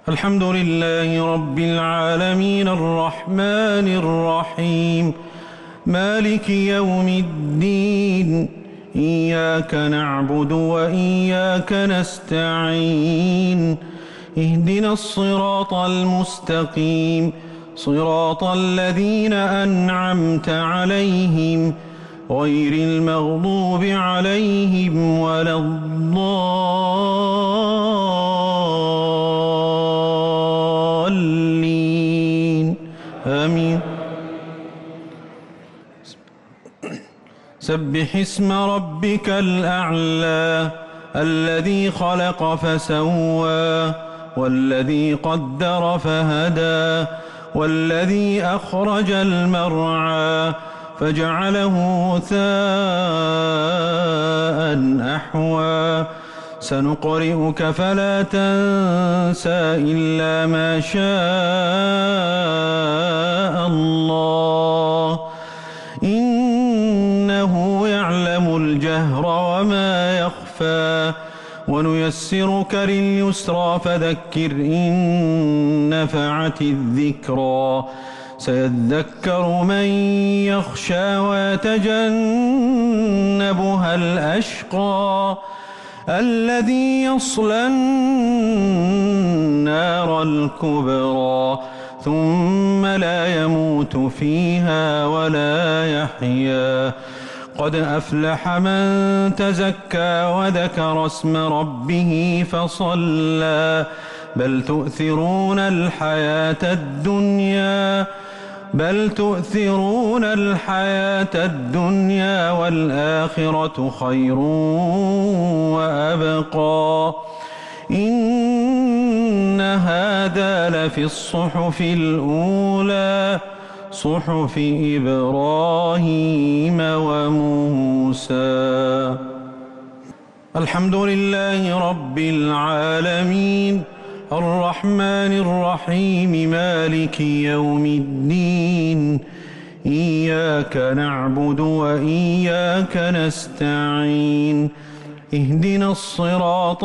الحمد لله رب العالمين الرحمن الرحيم مالك يوم الدين إياك نعبد وإياك نستعين اهدنا الصراط المستقيم صراط الذين أنعمت عليهم غير المغضوب عليهم ولا الضالين آمين. سبح اسم ربك الأعلى الذي خلق فسوى والذي قدر فهدى والذي أخرج المرعى فجعله غثاء أحوى سنقرئك فلا تنسى إلا ما شاء الله إنه يعلم الجهر وما يخفى ونيسرك لليسرى فذكر إن نفعت الذكرى سيذكر من يخشى ويتجنبها الأشقى الذي يصلى النار الكبرى ثم لا يموت فيها ولا يحيا قد أفلح من تزكى وذكر اسم ربه فصلى بل تؤثرون الحياة الدنيا والآخرة خير وأبقى إن هذا لفي الصحف الأولى صحف إبراهيم وموسى. الحمد لله رب العالمين الرحمن الرحيم مالك يوم الدين إياك نعبد وإياك نستعين اهدنا الصراط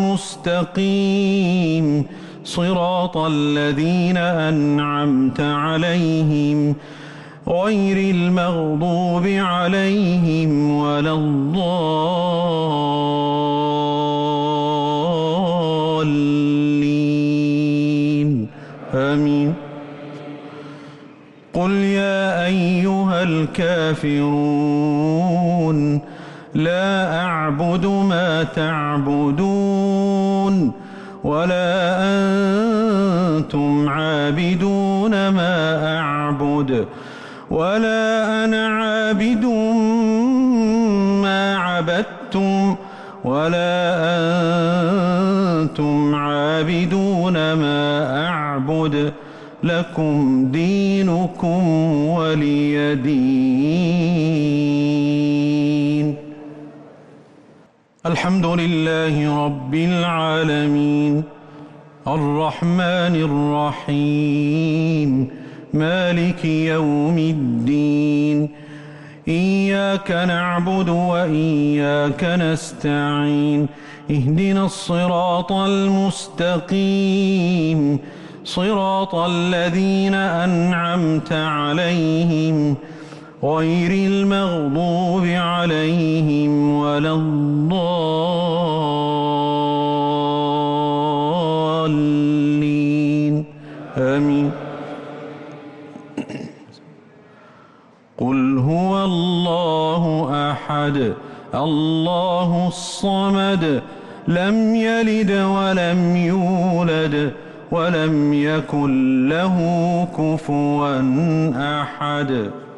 المستقيم صراط الذين أنعمت عليهم غير المغضوب عليهم ولا الضالين آمين. قل يا أيها الكافرون لا أعبد ما تعبدون ولا أنتم عابدون ما أعبد ولا أنا عابد ما عبدتم ولا أنتم عابدون ما أعبد لكم دينكم ولي دين. الحمد لله رب العالمين الرحمن الرحيم مالك يوم الدين إياك نعبد وإياك نستعين اهدنا الصراط المستقيم صراط الذين أنعمت عليهم غير المغضوب عليهم ولا الضالين آمين. قل هو الله أحد الله الصمد لم يلد ولم يولد ولم يكن له كفوا أحد.